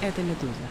это «Медуза».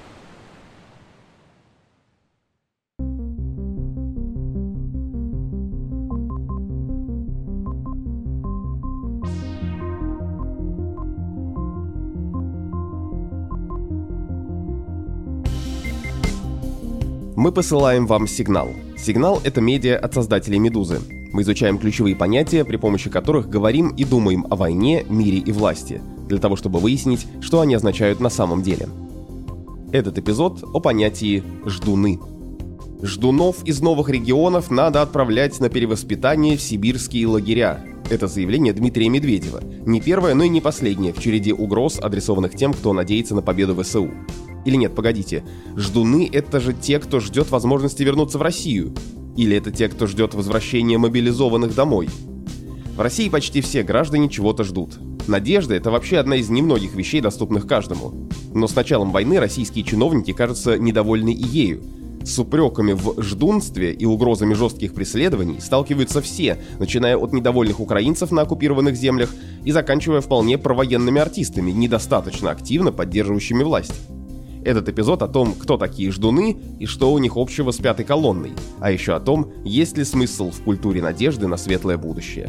Мы посылаем вам сигнал. Сигнал — это медиа от создателей «Медузы». Мы изучаем ключевые понятия, при помощи которых говорим и думаем о войне, мире и власти, для того, чтобы выяснить, что они означают на самом деле. Этот эпизод о понятии «ждуны». Ждунов из новых регионов надо отправлять на перевоспитание в сибирские лагеря. Это заявление Дмитрия Медведева. Не первое, но и не последнее в череде угроз, адресованных тем, кто надеется на победу ВСУ. Или нет, погодите, ждуны — это же те, кто ждет возможности вернуться в Россию? Или это те, кто ждет возвращения мобилизованных домой? В России почти все граждане чего-то ждут. Надежда — это вообще одна из немногих вещей, доступных каждому. Но с началом войны российские чиновники, кажется, недовольны и ею. С упреками в ждунстве и угрозами жестких преследований сталкиваются все, начиная от недовольных украинцев на оккупированных землях и заканчивая вполне провоенными артистами, недостаточно активно поддерживающими власть. Этот эпизод о том, кто такие ждуны и что у них общего с пятой колонной, а еще о том, есть ли смысл в культуре надежды на светлое будущее.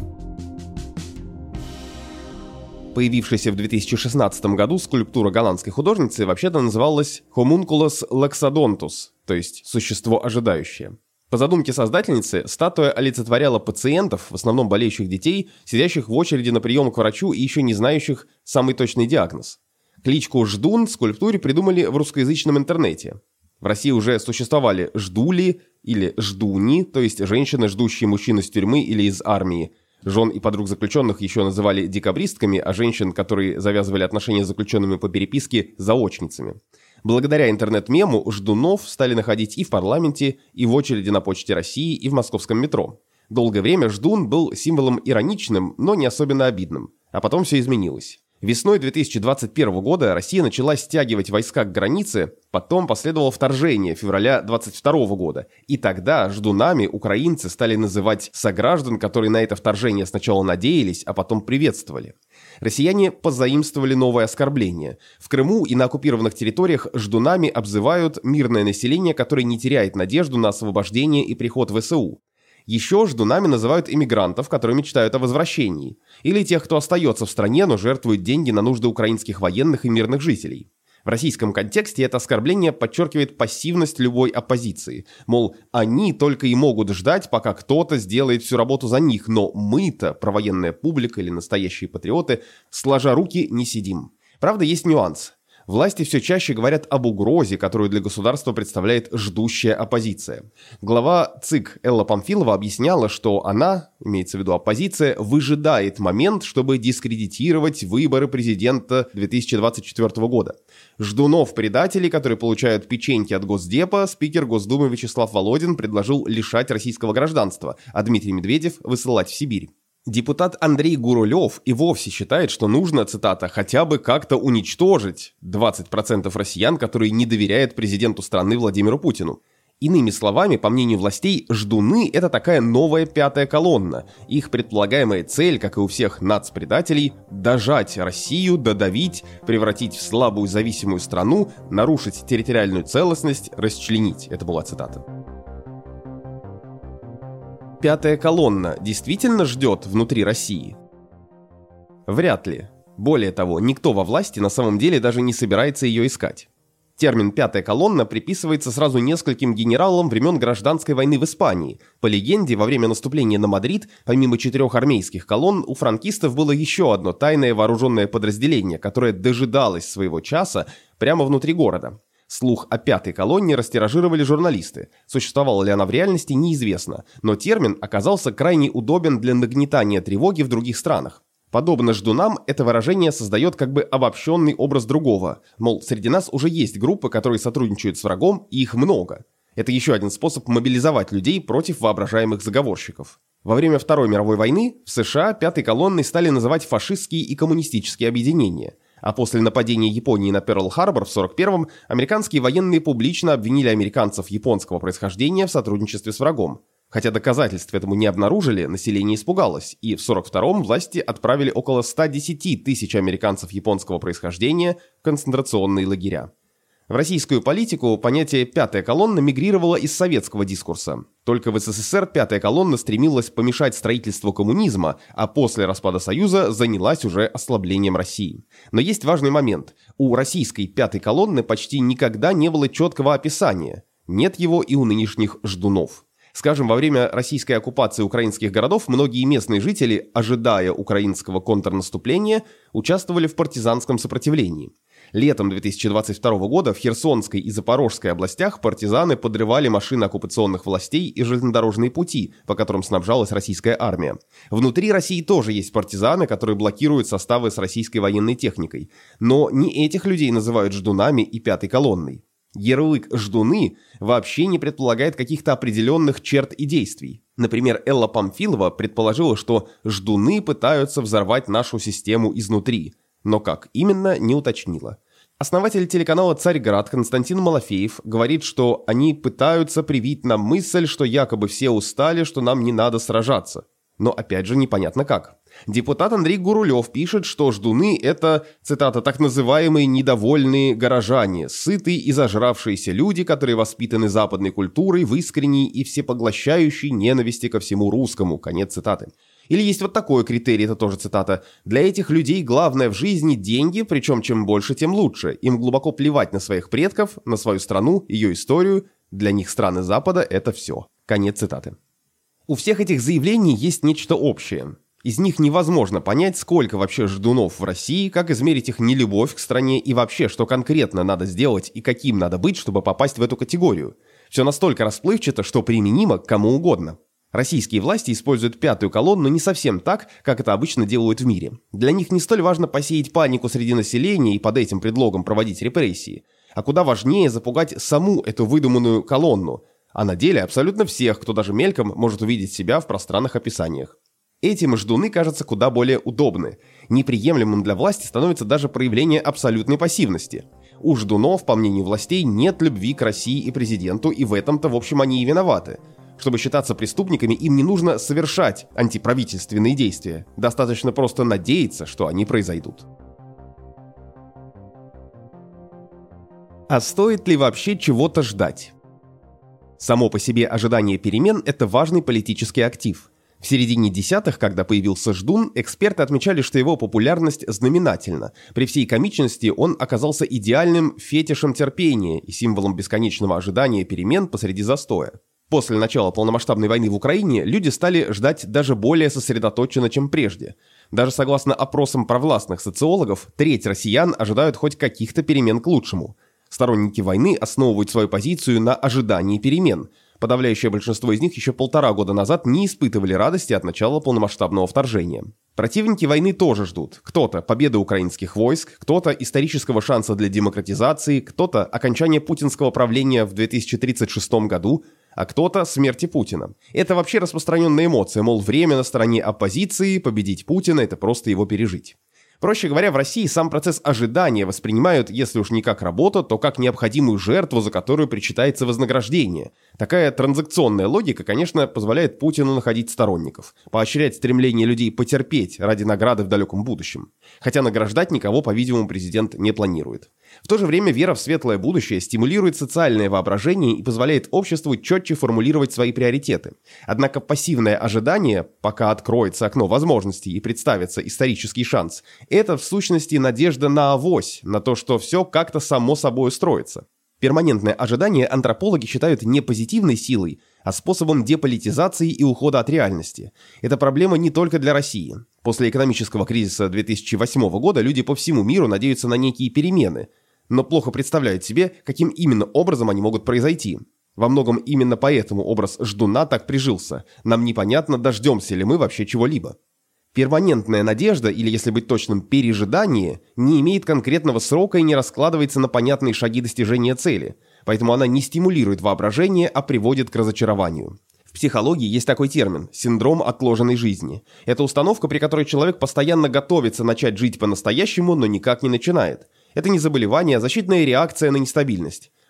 Появившаяся в 2016 году скульптура голландской художницы вообще-то называлась «Homunculus laxodontus», то есть «существо ожидающее». По задумке создательницы, статуя олицетворяла пациентов, в основном болеющих детей, сидящих в очереди на прием к врачу и еще не знающих самый точный диагноз. Кличку «Ждун» скульптуре придумали в русскоязычном интернете. В России уже существовали «ждули» или «ждуни», то есть женщины, ждущие мужчин из тюрьмы или из армии. Жен и подруг заключенных еще называли декабристками, а женщин, которые завязывали отношения с заключенными по переписке, заочницами. Благодаря интернет-мему ждунов стали находить и в парламенте, и в очереди на Почте России, и в московском метро. Долгое время ждун был символом ироничным, но не особенно обидным. А потом все изменилось. Весной 2021 года Россия начала стягивать войска к границе, потом последовало вторжение февраля 2022 года. И тогда ждунами украинцы стали называть сограждан, которые на это вторжение сначала надеялись, а потом приветствовали. Россияне позаимствовали новое оскорбление. В Крыму и на оккупированных территориях ждунами обзывают мирное население, которое не теряет надежду на освобождение и приход ВСУ. Еще ждунами называют иммигрантов, которые мечтают о возвращении. Или тех, кто остается в стране, но жертвует деньги на нужды украинских военных и мирных жителей. В российском контексте это оскорбление подчеркивает пассивность любой оппозиции. Мол, они только и могут ждать, пока кто-то сделает всю работу за них, но мы-то, провоенная публика или настоящие патриоты, сложа руки не сидим. Правда, есть нюанс. Власти все чаще говорят об угрозе, которую для государства представляет ждущая оппозиция. Глава ЦИК Элла Памфилова объясняла, что она, имеется в виду оппозиция, выжидает момент, чтобы дискредитировать выборы президента 2024 года. Ждунов-предателей, которые получают печеньки от Госдепа, спикер Госдумы Вячеслав Володин предложил лишать российского гражданства, а Дмитрий Медведев высылать в Сибирь. Депутат Андрей Гурулев и вовсе считает, что нужно, цитата, «хотя бы как-то уничтожить 20% россиян, которые не доверяют президенту страны Владимиру Путину». Иными словами, по мнению властей, ждуны – это такая новая пятая колонна. Их предполагаемая цель, как и у всех нацпредателей, дожать Россию, додавить, превратить в слабую зависимую страну, нарушить территориальную целостность, расчленить. Это была цитата. Пятая колонна действительно ждет внутри России? Вряд ли. Более того, никто во власти на самом деле даже не собирается ее искать. Термин «пятая колонна» приписывается сразу нескольким генералам времен гражданской войны в Испании. По легенде, во время наступления на Мадрид, помимо 4 армейских колонн, у франкистов было еще одно тайное вооруженное подразделение, которое дожидалось своего часа прямо внутри города. Слух о пятой колонне растиражировали журналисты. Существовала ли она в реальности, неизвестно, но термин оказался крайне удобен для нагнетания тревоги в других странах. Подобно ждунам, это выражение создает как бы обобщенный образ другого. Мол, среди нас уже есть группы, которые сотрудничают с врагом, и их много. Это еще один способ мобилизовать людей против воображаемых заговорщиков. Во время Второй мировой войны в США пятой колонной стали называть фашистские и коммунистические объединения. А после нападения Японии на Пёрл-Харбор в 1941-м американские военные публично обвинили американцев японского происхождения в сотрудничестве с врагом. Хотя доказательств этому не обнаружили, население испугалось, и в 1942-м власти отправили около 110 тысяч американцев японского происхождения в концентрационные лагеря. В российскую политику понятие «пятая колонна» мигрировало из советского дискурса. Только в СССР пятая колонна стремилась помешать строительству коммунизма, а после распада Союза занялась уже ослаблением России. Но есть важный момент. У российской пятой колонны почти никогда не было четкого описания. Нет его и у нынешних ждунов. Скажем, во время российской оккупации украинских городов многие местные жители, ожидая украинского контрнаступления, участвовали в партизанском сопротивлении. Летом 2022 года в Херсонской и Запорожской областях партизаны подрывали машины оккупационных властей и железнодорожные пути, по которым снабжалась российская армия. Внутри России тоже есть партизаны, которые блокируют составы с российской военной техникой. Но не этих людей называют ждунами и пятой колонной. Ярлык «ждуны» вообще не предполагает каких-то определенных черт и действий. Например, Элла Памфилова предположила, что ждуны пытаются взорвать нашу систему изнутри. Но как именно, не уточнила. Основатель телеканала «Царьград» Константин Малафеев говорит, что они пытаются привить нам мысль, что якобы все устали, что нам не надо сражаться. Но опять же непонятно как. Депутат Андрей Гурулев пишет, что ждуны – это, цитата, «так называемые недовольные горожане, сытые и зажравшиеся люди, которые воспитаны западной культурой в искренней и всепоглощающей ненависти ко всему русскому». Конец цитаты. Или есть вот такой критерий, это тоже цитата. «Для этих людей главное в жизни деньги, причем чем больше, тем лучше. Им глубоко плевать на своих предков, на свою страну, ее историю. Для них страны Запада – это все». Конец цитаты. У всех этих заявлений есть нечто общее. Из них невозможно понять, сколько вообще ждунов в России, как измерить их нелюбовь к стране и вообще, что конкретно надо сделать и каким надо быть, чтобы попасть в эту категорию. Все настолько расплывчато, что применимо к кому угодно. Российские власти используют пятую колонну не совсем так, как это обычно делают в мире. Для них не столь важно посеять панику среди населения и под этим предлогом проводить репрессии, а куда важнее запугать саму эту выдуманную колонну, а на деле абсолютно всех, кто даже мельком может увидеть себя в пространных описаниях. Этим ждуны кажутся куда более удобны. Неприемлемым для власти становится даже проявление абсолютной пассивности. У ждунов, по мнению властей, нет любви к России и президенту, и в этом-то, в общем, они и виноваты. Чтобы считаться преступниками, им не нужно совершать антиправительственные действия. Достаточно просто надеяться, что они произойдут. А стоит ли вообще чего-то ждать? Само по себе ожидание перемен – это важный политический актив. В середине десятых, когда появился ждун, эксперты отмечали, что его популярность знаменательна. При всей комичности он оказался идеальным фетишем терпения и символом бесконечного ожидания перемен посреди застоя. После начала полномасштабной войны в Украине люди стали ждать даже более сосредоточенно, чем прежде. Даже согласно опросам провластных социологов, треть россиян ожидают хоть каких-то перемен к лучшему. Сторонники войны основывают свою позицию на ожидании перемен. Подавляющее большинство из них еще 1,5 года назад не испытывали радости от начала полномасштабного вторжения. Противники войны тоже ждут. Кто-то победы украинских войск, кто-то исторического шанса для демократизации, кто-то окончания путинского правления в 2036 году, а кто-то смерти Путина. Это вообще распространенная эмоция, мол, время на стороне оппозиции, победить Путина – это просто его пережить. Проще говоря, в России сам процесс ожидания воспринимают, если уж не как работу, то как необходимую жертву, за которую причитается вознаграждение. Такая транзакционная логика, конечно, позволяет Путину находить сторонников, поощрять стремление людей потерпеть ради награды в далеком будущем. Хотя награждать никого, по-видимому, президент не планирует. В то же время вера в светлое будущее стимулирует социальное воображение и позволяет обществу четче формулировать свои приоритеты. Однако пассивное ожидание, пока откроется окно возможностей и представится исторический шанс, это в сущности надежда на авось, на то, что все как-то само собой устроится. Перманентное ожидание антропологи считают не позитивной силой, а способом деполитизации и ухода от реальности. Это проблема не только для России. После экономического кризиса 2008 года люди по всему миру надеются на некие перемены, но плохо представляют себе, каким именно образом они могут произойти. Во многом именно поэтому образ ждуна так прижился. Нам непонятно, дождемся ли мы вообще чего-либо. Перманентная надежда, или, если быть точным, пережидание, не имеет конкретного срока и не раскладывается на понятные шаги достижения цели, поэтому она не стимулирует воображение, а приводит к разочарованию. В психологии есть такой термин – синдром отложенной жизни. Это установка, при которой человек постоянно готовится начать жить по-настоящему, но никак не начинает. Это не заболевание, а защитная реакция на нестабильность.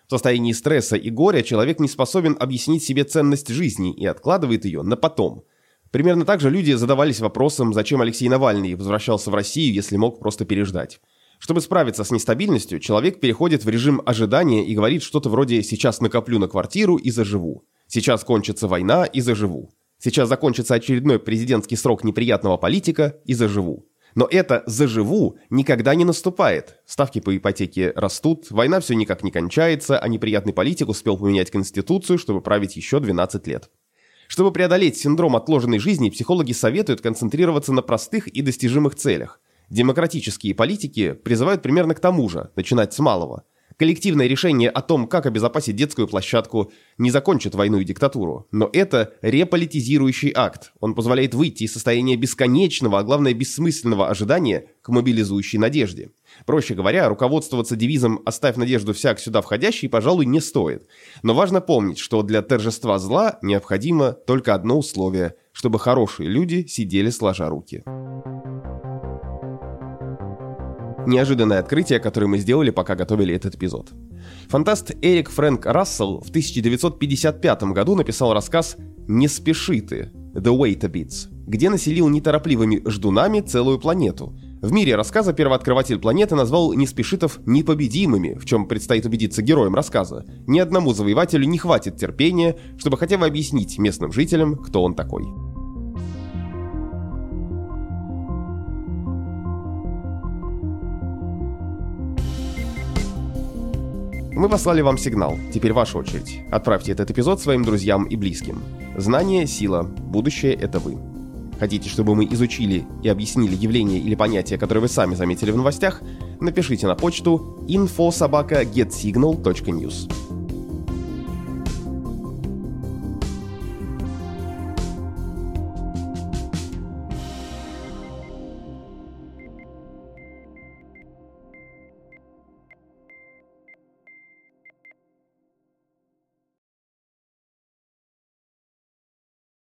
В состоянии стресса и горя человек не способен объяснить себе ценность жизни и откладывает ее на потом. Примерно так же люди задавались вопросом, зачем Алексей Навальный возвращался в Россию, если мог просто переждать. Чтобы справиться с нестабильностью, человек переходит в режим ожидания и говорит что-то вроде «сейчас накоплю на квартиру и заживу», «сейчас кончится война и заживу», «сейчас закончится очередной президентский срок неприятного политика и заживу». Но это «заживу» никогда не наступает. Ставки по ипотеке растут, война все никак не кончается, а неприятный политик успел поменять конституцию, чтобы править еще 12 лет. Чтобы преодолеть синдром отложенной жизни, психологи советуют концентрироваться на простых и достижимых целях. Демократические политики призывают примерно к тому же, начинать с малого. Коллективное решение о том, как обезопасить детскую площадку, не закончит войну и диктатуру. Но это реполитизирующий акт. Он позволяет выйти из состояния бесконечного, а главное бессмысленного ожидания к мобилизующей надежде. Проще говоря, руководствоваться девизом «оставь надежду всяк сюда входящий», пожалуй, не стоит. Но важно помнить, что для торжества зла необходимо только одно условие – чтобы хорошие люди сидели сложа руки. Неожиданное открытие, которое мы сделали, пока готовили этот эпизод. Фантаст Эрик Фрэнк Рассел в 1955 году написал рассказ «Не спеши ты» «The Wait a Bit», где населил неторопливыми ждунами целую планету. В мире рассказа первооткрыватель планеты назвал неспешитов непобедимыми, в чем предстоит убедиться героям рассказа. Ни одному завоевателю не хватит терпения, чтобы хотя бы объяснить местным жителям, кто он такой. Мы послали вам сигнал, теперь ваша очередь. Отправьте этот эпизод своим друзьям и близким. Знание – сила, будущее – это вы. Хотите, чтобы мы изучили и объяснили явления или понятия, которые вы сами заметили в новостях? Напишите на почту info@getsignal.news.